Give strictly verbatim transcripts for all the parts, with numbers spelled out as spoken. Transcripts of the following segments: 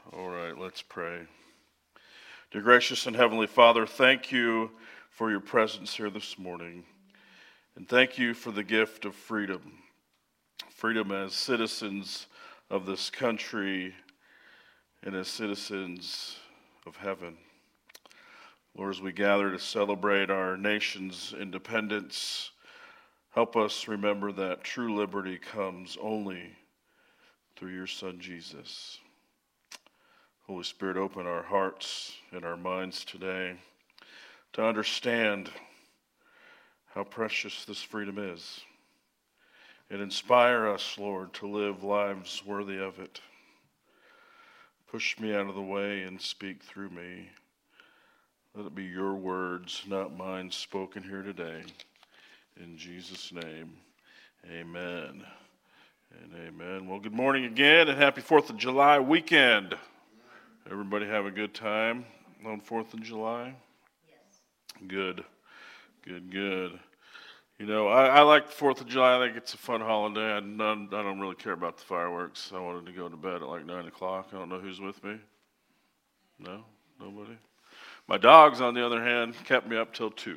All right, let's pray. Dear gracious and heavenly Father, thank you for your presence here this morning. And thank you for the gift of freedom. Freedom as citizens of this country and as citizens of heaven. Lord, as we gather to celebrate our nation's independence, help us remember that true liberty comes only through your Son, Jesus. Holy Spirit, open our hearts and our minds today to understand how precious this freedom is. And inspire us, Lord, to live lives worthy of it. Push me out of the way and speak through me. Let it be your words, not mine, spoken here today. In Jesus' name, amen and amen. Well, good morning again and happy fourth of July weekend. Everybody have a good time on fourth of July? Yes. Good, good, good. You know, I, I like the fourth of July. I think it's a fun holiday. I, none, I don't really care about the fireworks. I wanted to go to bed at like nine o'clock. I don't know who's with me. No? Nobody? My dogs, on the other hand, kept me up till two.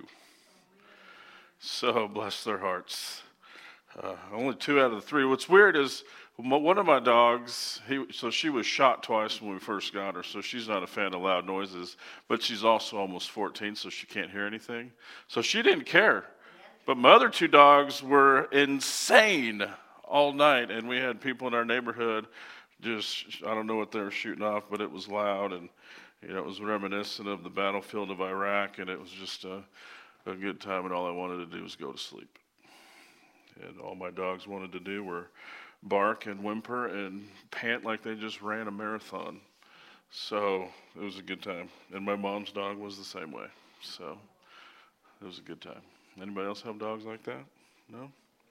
So, bless their hearts. Uh, only two out of the three. What's weird is one of my dogs, he, so she was shot twice when we first got her, so she's not a fan of loud noises, but she's also almost fourteen, so she can't hear anything. So she didn't care. But my other two dogs were insane all night, and we had people in our neighborhood just, I don't know what they were shooting off, but it was loud, and you know, it was reminiscent of the battlefield of Iraq, and it was just a, a good time, and all I wanted to do was go to sleep. And all my dogs wanted to do were bark and whimper and pant like they just ran a marathon. So it was a good time. And my mom's dog was the same way. So it was a good time. Anybody else have dogs like that? No?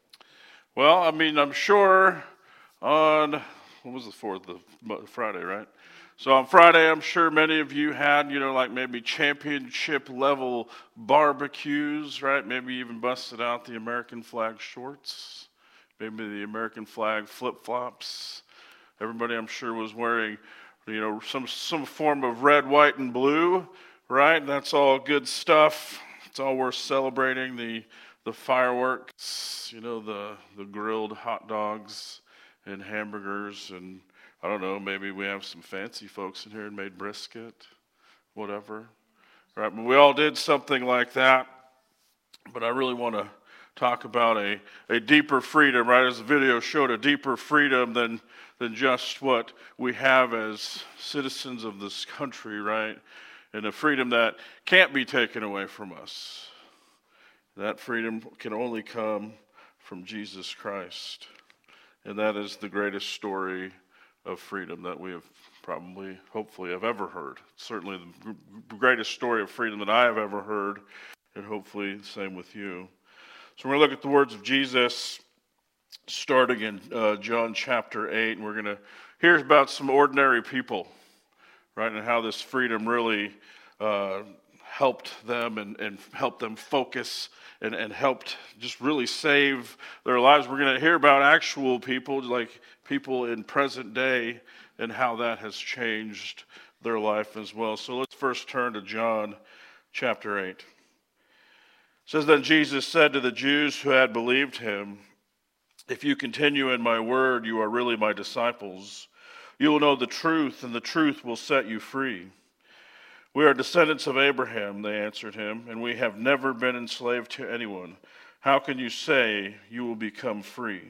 Well, I mean, I'm sure on, what was the fourth? The Friday, right? So on Friday, I'm sure many of you had, you know, like maybe championship level barbecues, right? Maybe even busted out the American flag shorts, maybe the American flag flip-flops. Everybody, I'm sure, was wearing, you know, some some form of red, white, and blue, right? That's all good stuff. It's all worth celebrating. The the fireworks, you know, the the grilled hot dogs and hamburgers, and I don't know, maybe we have some fancy folks in here and made brisket, whatever. Right? But we all did something like that. But I really want to talk about a, a deeper freedom, right? As the video showed, a deeper freedom than than just what we have as citizens of this country, right? And a freedom that can't be taken away from us. That freedom can only come from Jesus Christ. And that is the greatest story of freedom that we have probably, hopefully, have ever heard. Certainly the greatest story of freedom that I have ever heard, and hopefully the same with you. So we're going to look at the words of Jesus, starting in uh, John chapter eight, and we're going to hear about some ordinary people, right, and how this freedom really uh, helped them and, and helped them focus and, and helped just really save their lives. We're going to hear about actual people, like people in present day, and how that has changed their life as well. So let's first turn to John chapter eight. It says, "Then Jesus said to the Jews who had believed him, 'If you continue in my word, you are really my disciples. You will know the truth, and the truth will set you free.' 'We are descendants of Abraham,' they answered him, 'and we have never been enslaved to anyone. How can you say you will become free?'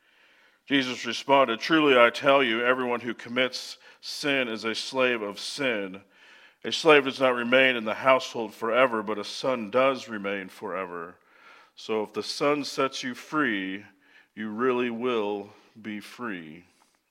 Jesus responded, 'Truly I tell you, everyone who commits sin is a slave of sin. A slave does not remain in the household forever, but a son does remain forever. So if the Son sets you free, you really will be free.'"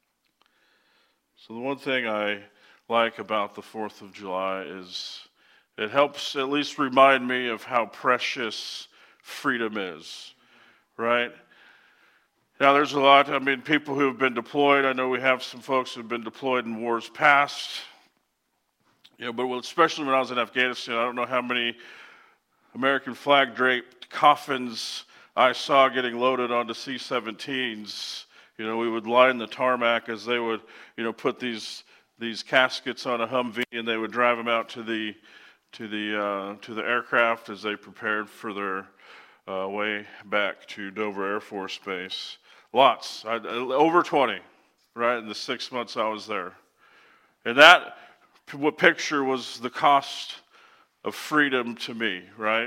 So the one thing I like about the fourth of July is it helps at least remind me of how precious freedom is, right? Now, there's a lot, I mean, people who have been deployed. I know we have some folks who have been deployed in wars past. You know, but especially when I was in Afghanistan, I don't know how many American flag draped coffins I saw getting loaded onto C seventeens. You know, we would line the tarmac as they would, you know, put these these caskets on a Humvee, and they would drive them out to the to the uh, to the aircraft as they prepared for their uh, way back to Dover Air Force Base. Lots, I, over twenty, right, in the six months I was there. And that what picture was the cost of freedom to me, right?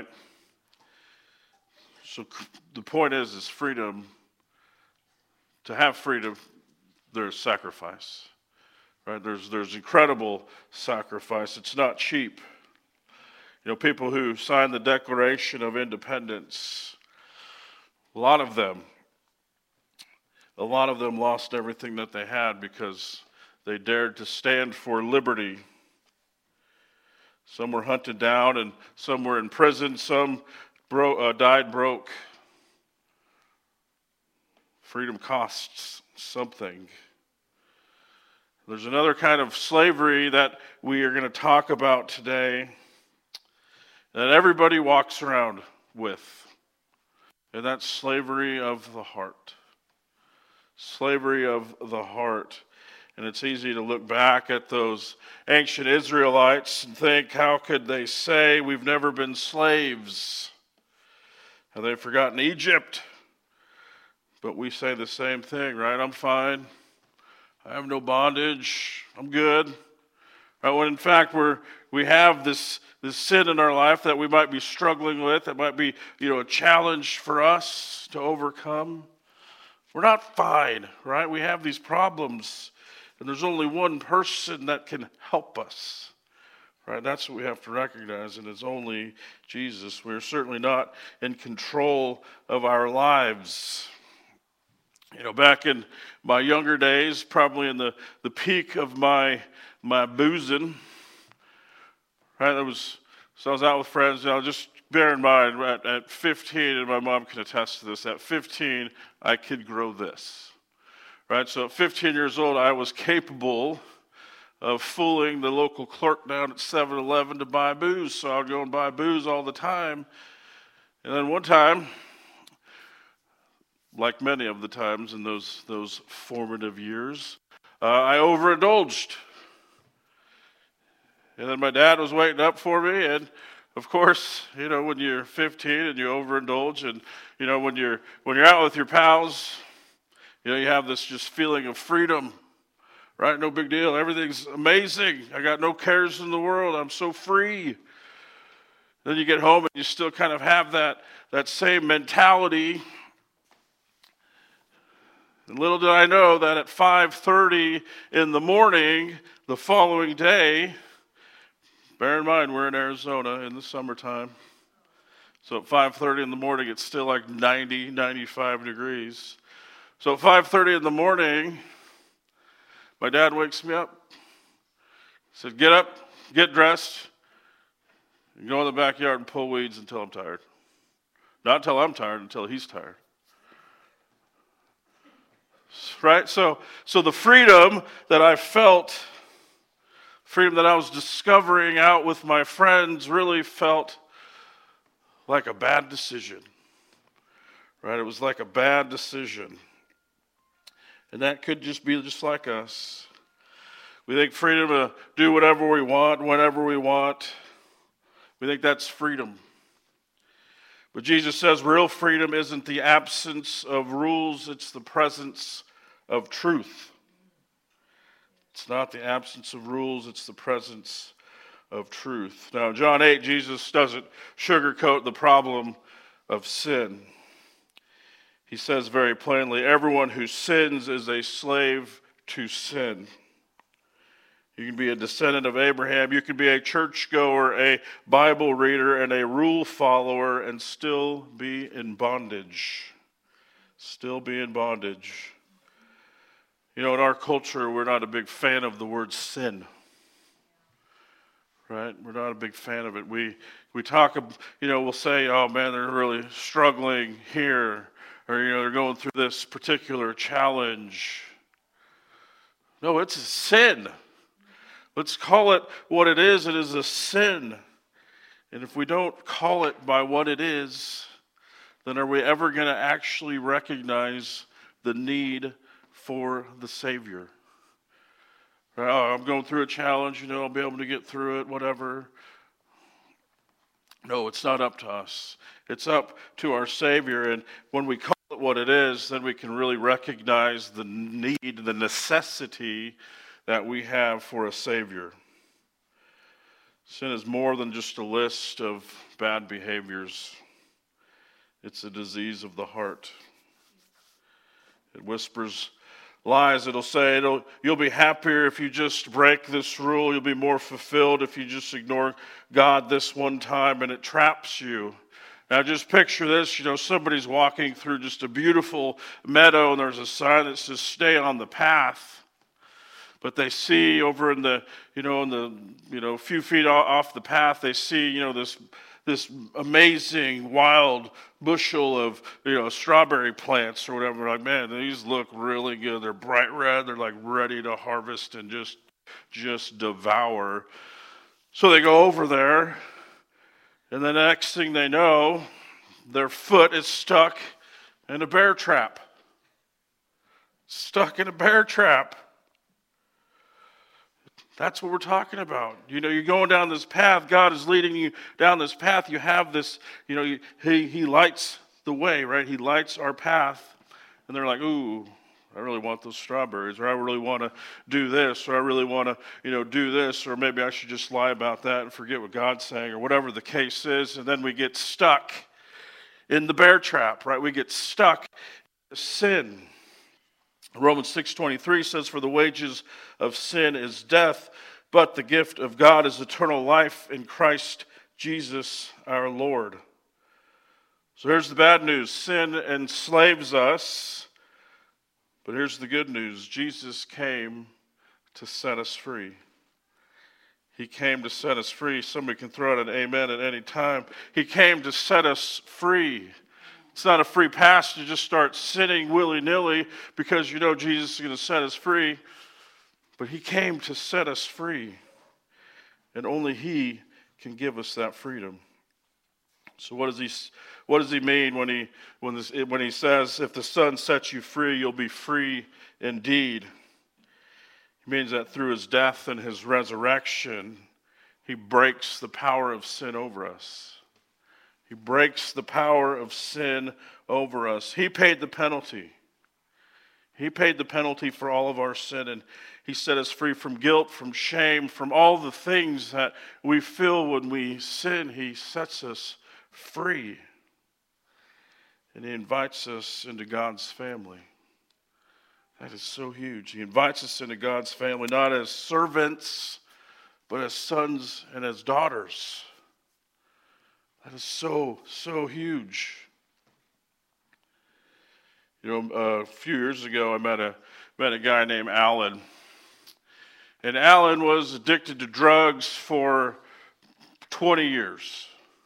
So the point is, is freedom, to have freedom, there's sacrifice, right? There's, there's incredible sacrifice. It's not cheap. You know, people who signed the Declaration of Independence, a lot of them, a lot of them lost everything that they had because they dared to stand for liberty. Some were hunted down and some were in prison. Some bro- uh, died broke. Freedom costs something. There's another kind of slavery that we are going to talk about today that everybody walks around with. And that's slavery of the heart. Slavery of the heart. And it's easy to look back at those ancient Israelites and think, how could they say we've never been slaves? Have they forgotten Egypt? But we say the same thing, right? I'm fine. I have no bondage. I'm good. Right? When in fact we're we have this this sin in our life that we might be struggling with, that might be, you know, a challenge for us to overcome. We're not fine, right? We have these problems. And there's only one person that can help us, right? That's what we have to recognize, and it's only Jesus. We're certainly not in control of our lives. You know, back in my younger days, probably in the, the peak of my my boozing, right? That was so I was out with friends. You know, just bear in mind, at, at fifteen, and my mom can attest to this. At fifteen, I could grow this. Right, so at fifteen years old, I was capable of fooling the local clerk down at seven eleven to buy booze. So I would go and buy booze all the time. And then one time, like many of the times in those, those formative years, uh, I overindulged. And then my dad was waiting up for me, and of course, you know, when you're fifteen and you overindulge, and you know, when you're when you're out with your pals, you know, you have this just feeling of freedom, right? No big deal. Everything's amazing. I got no cares in the world. I'm so free. Then you get home and you still kind of have that, that same mentality. And little did I know that at five thirty in the morning the following day, bear in mind we're in Arizona in the summertime, so at five thirty in the morning it's still like ninety, ninety-five degrees. So at five thirty in the morning, my dad wakes me up. He said, get up, get dressed, and go in the backyard and pull weeds until I'm tired. Not until I'm tired, until he's tired. Right? So, so the freedom that I felt, freedom that I was discovering out with my friends really felt like a bad decision. Right? It was like a bad decision. And that could just be just like us. We think freedom to do whatever we want, whenever we want. We think that's freedom. But Jesus says real freedom isn't the absence of rules, it's the presence of truth. It's not the absence of rules, it's the presence of truth. Now, in John eight, Jesus doesn't sugarcoat the problem of sin. He says very plainly, everyone who sins is a slave to sin. You can be a descendant of Abraham, you can be a churchgoer, a Bible reader, and a rule follower, and still be in bondage. Still be in bondage. You know, in our culture, we're not a big fan of the word sin. Right? We're not a big fan of it. We we talk, you know, we'll say, oh man, they're really struggling here. Or, you know, they're going through this particular challenge. No, it's a sin. Let's call it what it is. It is a sin. And if we don't call it by what it is, then are we ever going to actually recognize the need for the Savior? Oh, I'm going through a challenge, you know, I'll be able to get through it, whatever. No, it's not up to us. It's up to our Savior. And when we call it what it is, then we can really recognize the need, the necessity that we have for a Savior. Sin is more than just a list of bad behaviors. It's a disease of the heart. It whispers lies. It'll say, it'll, you'll be happier if you just break this rule. You'll be more fulfilled if you just ignore God this one time, and it traps you. Now just picture this, you know, somebody's walking through just a beautiful meadow, and there's a sign that says, stay on the path. But they see over in the, you know, in the, you know, a few feet off the path, they see, you know, this this amazing wild bushel of, you know, strawberry plants or whatever. Like, man, these look really good. They're bright red. They're like ready to harvest and just, just devour. So they go over there, and the next thing they know, their foot is stuck in a bear trap. Stuck in a bear trap. That's what we're talking about. You know, you're going down this path. God is leading you down this path. You have this, you know, he, he lights the way, right? He lights our path. And they're like, ooh, I really want those strawberries, or I really want to do this, or I really want to, you know, do this, or maybe I should just lie about that and forget what God's saying, or whatever the case is. And then we get stuck in the bear trap, right? We get stuck in sin. Romans six twenty-three says, for the wages of sin is death, but the gift of God is eternal life in Christ Jesus our Lord. So here's the bad news. Sin enslaves us, but here's the good news. Jesus came to set us free. He came to set us free. Somebody can throw out an amen at any time. He came to set us free. It's not a free pass to just start sinning willy-nilly because you know Jesus is going to set us free. But he came to set us free. And only he can give us that freedom. So what does he what does he mean when he when this when he says, if the Son sets you free, you'll be free indeed? He means that through his death and his resurrection, he breaks the power of sin over us. He breaks the power of sin over us. He paid the penalty. He paid the penalty for all of our sin, and he set us free from guilt, from shame, from all the things that we feel when we sin. He sets us free, and he invites us into God's family. That is so huge. He invites us into God's family, not as servants, but as sons and as daughters. That is so, so huge. You know, a few years ago, I met a met a guy named Alan. And Alan was addicted to drugs for twenty years.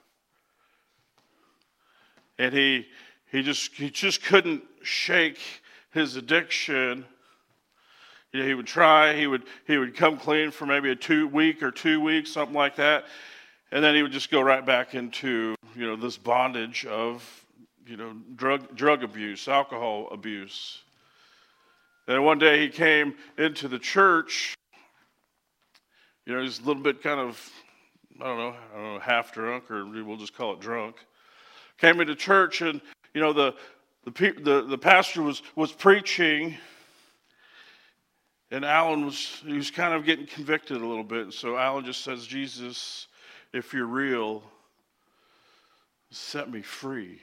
And he he just he just couldn't shake his addiction. You know, he would try, he would he would come clean for maybe a two week or two weeks, something like that. And then he would just go right back into, you know, this bondage of, you know, drug drug abuse, alcohol abuse. And one day he came into the church, you know, he's a little bit kind of, I don't know, I don't know, half drunk, or we'll just call it drunk. Came into church, and, you know, the the the, the pastor was, was preaching, and Alan was, he was kind of getting convicted a little bit. And so Alan just says, Jesus, if you're real, set me free.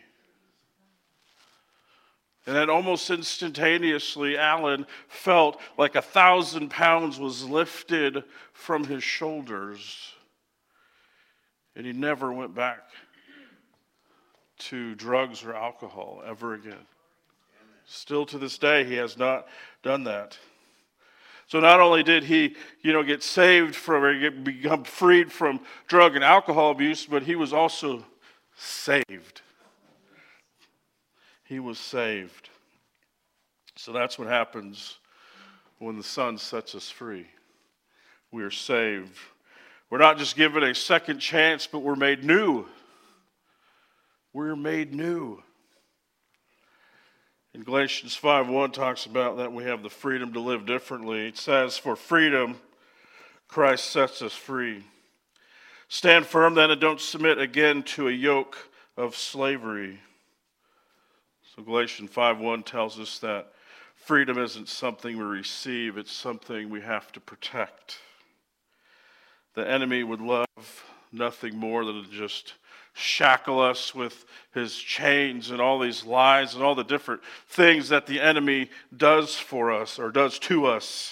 And then almost instantaneously, Alan felt like a thousand pounds was lifted from his shoulders. And he never went back to drugs or alcohol ever again. Still to this day, he has not done that. So not only did he, you know, get saved from, or get, become freed from drug and alcohol abuse, but he was also saved. He was saved. So that's what happens when the Son sets us free. We are saved. We're not just given a second chance, but we're made new. We're made new. In Galatians five one talks about that we have the freedom to live differently. It says, for freedom, Christ sets us free. Stand firm then and don't submit again to a yoke of slavery. So Galatians five one tells us that freedom isn't something we receive, it's something we have to protect. The enemy would love nothing more than to just shackle us with his chains and all these lies and all the different things that the enemy does for us or does to us.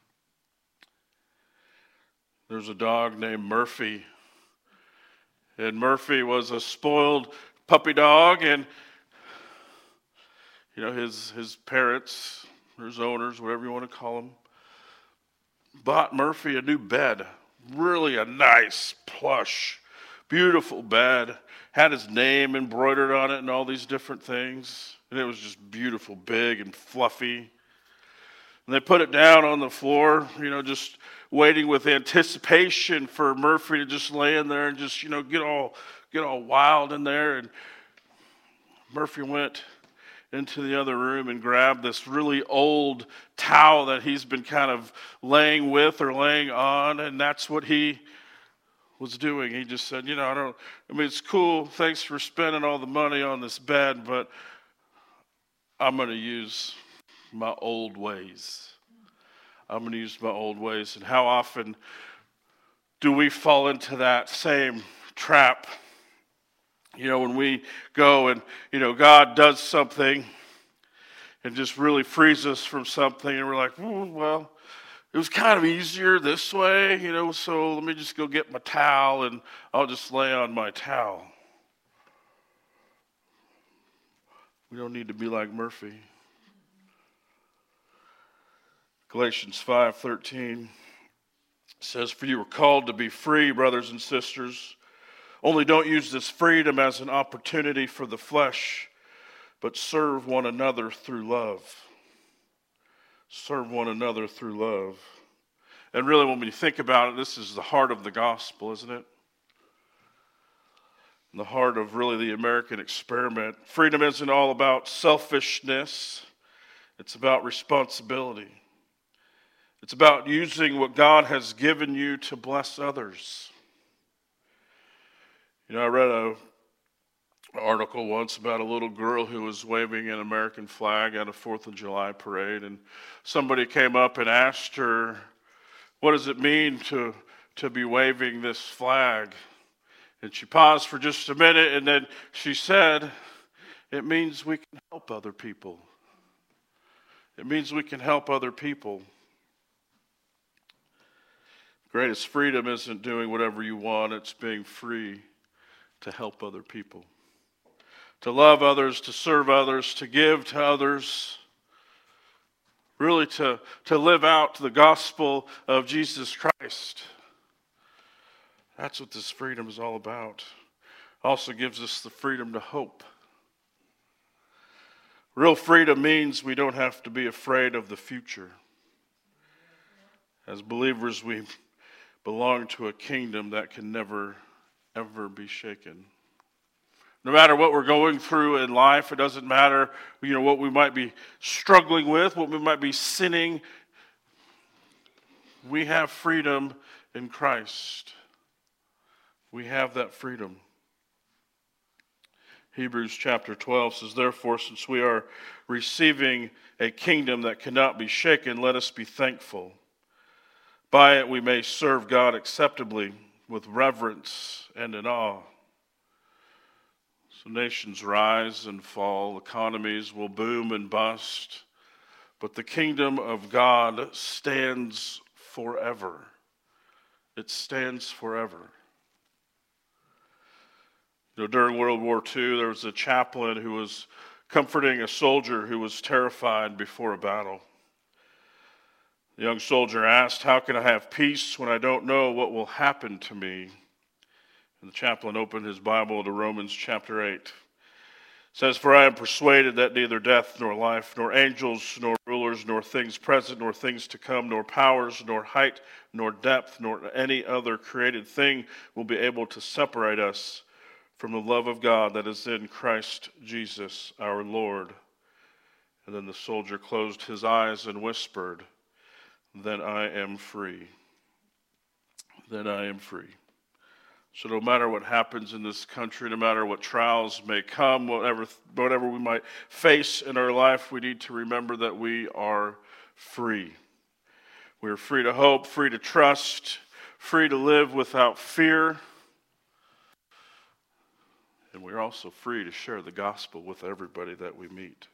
There's a dog named Murphy. And Murphy was a spoiled puppy dog, and you know, his his parents, or his owners, whatever you want to call them, bought Murphy a new bed. Really a nice, plush, beautiful bed. Had his name embroidered on it and all these different things. And it was just beautiful, big and fluffy. And they put it down on the floor, you know, just waiting with anticipation for Murphy to just lay in there and just, you know, get all get all wild in there. And Murphy went into the other room and grabbed this really old towel that he's been kind of laying with or laying on, and that's what he was doing. He just said, you know, I don't, I mean, it's cool, thanks for spending all the money on this bed, but I'm going to use my old ways. I'm going to use my old ways. And how often do we fall into that same trap? You know, when we go and, you know, God does something and just really frees us from something, and we're like, oh, well, it was kind of easier this way, you know, so let me just go get my towel and I'll just lay on my towel. We don't need to be like Murphy. Galatians five thirteen says, for you were called to be free, brothers and sisters. Only don't use this freedom as an opportunity for the flesh, but serve one another through love. Serve one another through love. And really, when we think about it, this is the heart of the gospel, isn't it? And the heart of really the American experiment. Freedom isn't all about selfishness. It's about responsibility. It's about using what God has given you to bless others. You know, I read a, an article once about a little girl who was waving an American flag at a fourth of July parade, and somebody came up and asked her, what does it mean to, to be waving this flag? And she paused for just a minute, and then she said, it means we can help other people. It means we can help other people. Greatest freedom isn't doing whatever you want, it's being free to help other people, to love others, to serve others, to give to others, really to, to live out the gospel of Jesus Christ. That's what this freedom is all about. Also gives us the freedom to hope. Real freedom means we don't have to be afraid of the future. As believers, we belong to a kingdom that can never ever be shaken. No matter what we're going through in life, it doesn't matter, you know, what we might be struggling with, what we might be sinning. We have freedom in Christ. We have that freedom. Hebrews chapter twelve says, therefore, since we are receiving a kingdom that cannot be shaken, let us be thankful. By it we may serve God acceptably, with reverence and in awe. So nations rise and fall, economies will boom and bust, but the kingdom of God stands forever. It stands forever. You know, during World War Two, there was a chaplain who was comforting a soldier who was terrified before a battle. The young soldier asked, how can I have peace when I don't know what will happen to me? And the chaplain opened his Bible to Romans chapter eight. It says, for I am persuaded that neither death nor life, nor angels, nor rulers, nor things present, nor things to come, nor powers, nor height, nor depth, nor any other created thing will be able to separate us from the love of God that is in Christ Jesus our Lord. And then the soldier closed his eyes and whispered, "Then I am free. Then I am free." So no matter what happens in this country, no matter what trials may come, whatever, whatever we might face in our life, we need to remember that we are free. We are free to hope, free to trust, free to live without fear. And we're also free to share the gospel with everybody that we meet.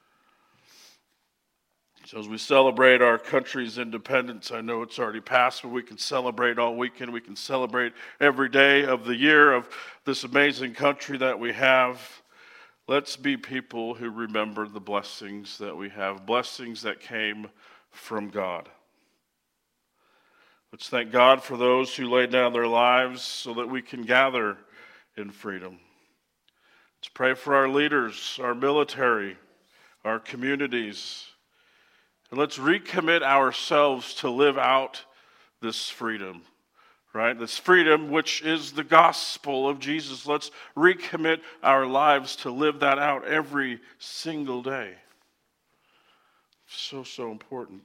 So as we celebrate our country's independence, I know it's already passed, but we can celebrate all weekend. We can celebrate every day of the year of this amazing country that we have. Let's be people who remember the blessings that we have, blessings that came from God. Let's thank God for those who laid down their lives so that we can gather in freedom. Let's pray for our leaders, our military, our communities. And let's recommit ourselves to live out this freedom, right? This freedom, which is the gospel of Jesus. Let's recommit our lives to live that out every single day. So, so important.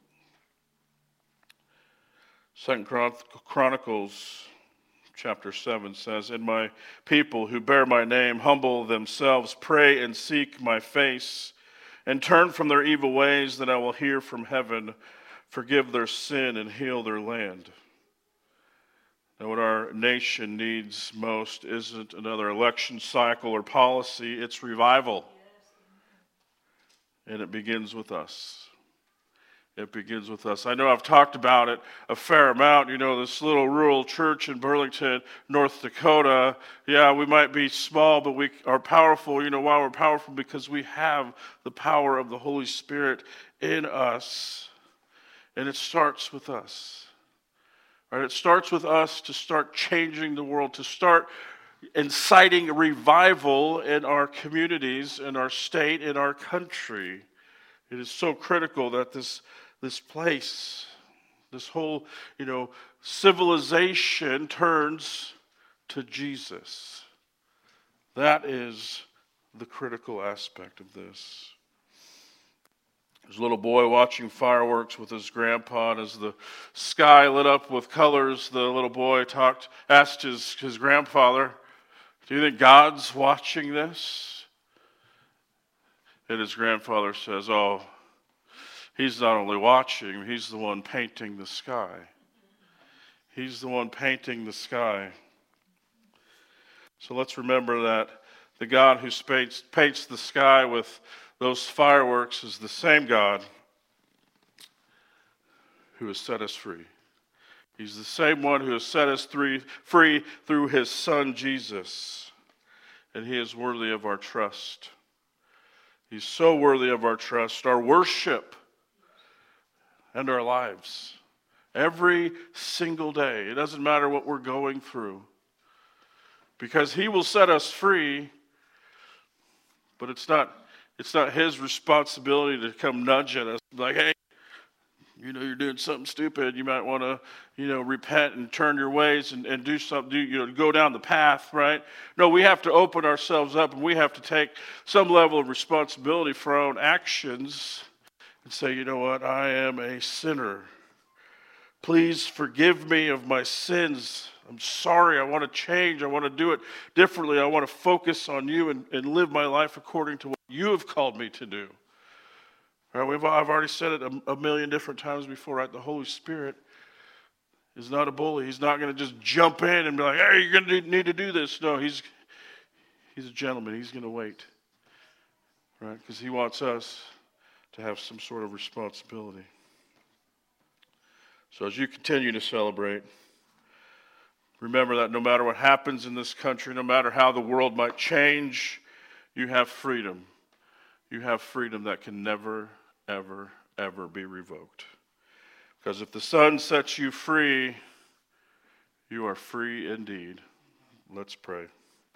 Second Chronicles chapter seven says, "And my people who bear my name humble themselves, pray and seek my face, and turn from their evil ways, then I will hear from heaven, forgive their sin, and heal their land." Now, what our nation needs most isn't another election cycle or policy, it's revival. And it begins with us. It begins with us. I know I've talked about it a fair amount. You know, this little rural church in Burlington, North Dakota. Yeah, we might be small, but we are powerful. You know why we're powerful? Because we have the power of the Holy Spirit in us. And it starts with us. Right? It starts with us to start changing the world, to start inciting revival in our communities, in our state, in our country. It is so critical that this This place, this whole, you know, civilization turns to Jesus. That is the critical aspect of this. There's a little boy watching fireworks with his grandpa, and as the sky lit up with colors, the little boy talked, asked his, his grandfather, "Do you think God's watching this?" And his grandfather says, "Oh, He's not only watching, he's the one painting the sky. He's the one painting the sky." So let's remember that the God who paints, paints the sky with those fireworks is the same God who has set us free. He's the same one who has set us free through his Son, Jesus. And he is worthy of our trust. He's so worthy of our trust, our worship, and our lives. Every single day. It doesn't matter what we're going through. Because he will set us free, but it's not, it's not his responsibility to come nudge at us. Like, "Hey, you know, you're doing something stupid. You might want to, you know, repent and turn your ways and, and do something, do, you know, go down the path," right? No, we have to open ourselves up, and we have to take some level of responsibility for our own actions and say, "You know what? I am a sinner. Please forgive me of my sins. I'm sorry. I want to change. I want to do it differently. I want to focus on you and, and live my life according to what you have called me to do." All right, we've, I've already said it a, a million different times before, right? The Holy Spirit is not a bully. He's not going to just jump in and be like, "Hey, you're going to need to do this." No, he's, he's a gentleman. He's going to wait, right? Because he wants us to have some sort of responsibility. So as you continue to celebrate, remember that no matter what happens in this country, no matter how the world might change, you have freedom. You have freedom that can never, ever, ever be revoked. Because if the Son sets you free, you are free indeed. Let's pray.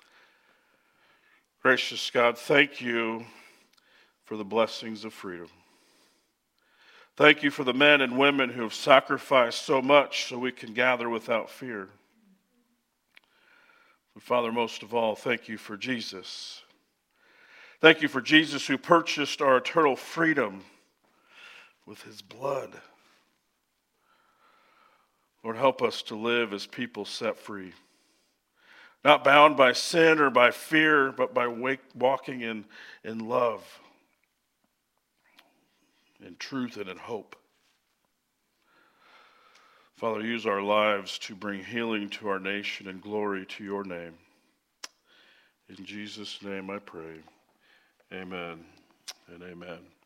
Gracious God, thank you for the blessings of freedom. Thank you for the men and women who have sacrificed so much so we can gather without fear. But Father, most of all, thank you for Jesus. Thank you for Jesus who purchased our eternal freedom with his blood. Lord, help us to live as people set free, not bound by sin or by fear, but by wake, walking in, in love, in truth, and in hope. Father, use our lives to bring healing to our nation and glory to your name. In Jesus' name I pray. Amen and amen.